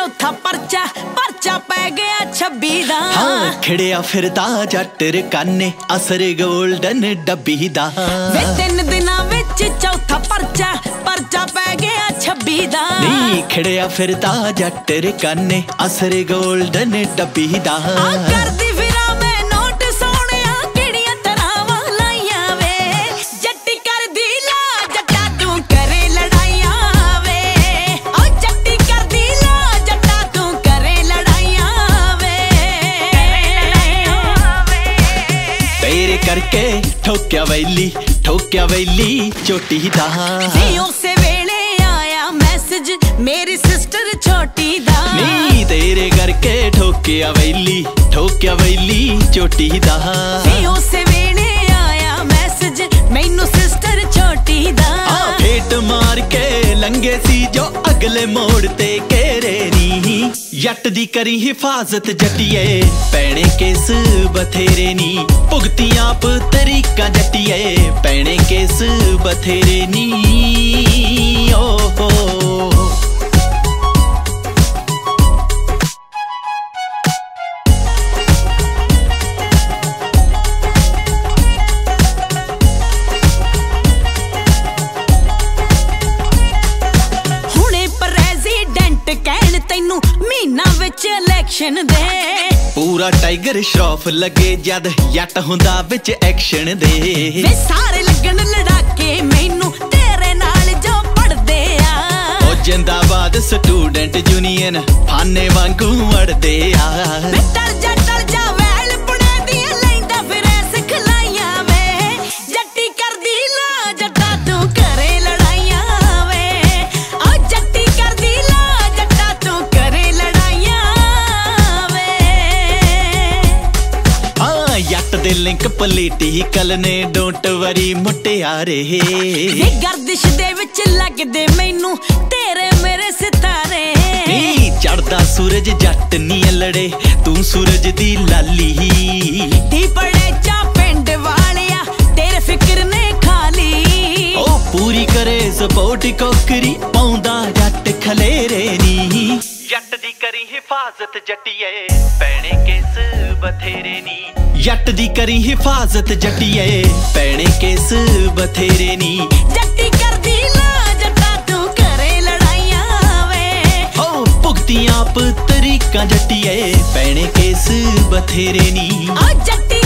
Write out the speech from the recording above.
चौथा परचा परचा पै गया 26 दा। हाँ खिड़िया फिरदा जट रकाने असर गोल्डन डब्बी दा। वे 3 दिनां विच चौथा परचा परचा पै गया 26 दा। नी खिड़िया फिरदा जट रकाने असर गोल्डन डब्बी दा। करदी फिरा मैं नोट सोहणिया किहड़ियां तरावां लाइयां वे। जट्टी करदी ला जट्टा तू करे लड़ाइयां वे। ओ जट्टी करदी ला जट्टा तू करे लड़ाइयां वे। तेरे करके ठोक्या वैली चोटी दा। उसे वेले आया मैसेज मेरी सिस्टर छोटी दा। नी तेरे करके ठोक्या वैली चोटी दा। उसे वेले आया मैसेज मैनू सिस्टर छोटी दा। फेट मार के लंगे सी जो अगले मोड़ ते घेरे नी। जट दी करी हिफाजत जटिए पैणे केस बथेरे नी। भुगतियां तरीका जटिए पैणे केस बथेरे नी। ओ तैनू महीना विच इलेक्शन दे। पूरा टाइगर श्रॉफ लगे जद जट हुंदा विच एक्शन दे। वे सारे लगन लड़ाके मैनू तेरे नाल जो पढ़दे आ। ओ जिंदाबाद स्टूडेंट यूनियन फाने वांगू अड़दे आ। वे टल जा वैल पुणे दी लैंदा फिरे सिखलाइयां वे। जट्टी करदी ला जट्टा तू करे लड़ाइयां वे। ओ जट्टी करदी ला जट्टा तू करे लड़ाइयां वे। हाँ जट दे लिंक पॉलिटिकल ने डोंट वरी मुटियारे। ये गर्दिश दे विच लगदे मैनू तेरे मेरे सितारे। चढ़दा सूरज जट नी लड़े तू सूरज दी लाली। दी पड़े चा पिंड वालिया तेरे फिक्र ने खाली। ओ पूरी करे सपोर्ट कोकरी पाउंदा जट खलेरे नी। जट दी करी हिफाजत जटिए पैणे केस बथेरे नी। जट दी करी हिफाजत जटिए पैणे केस बथेरे नी। जट्टी करदी ला जट्टा तू करे लड़ाइयां वे। ओ भुगतियां तरीका जटिए पैणे केस बथेरे नी। ओ जट्टी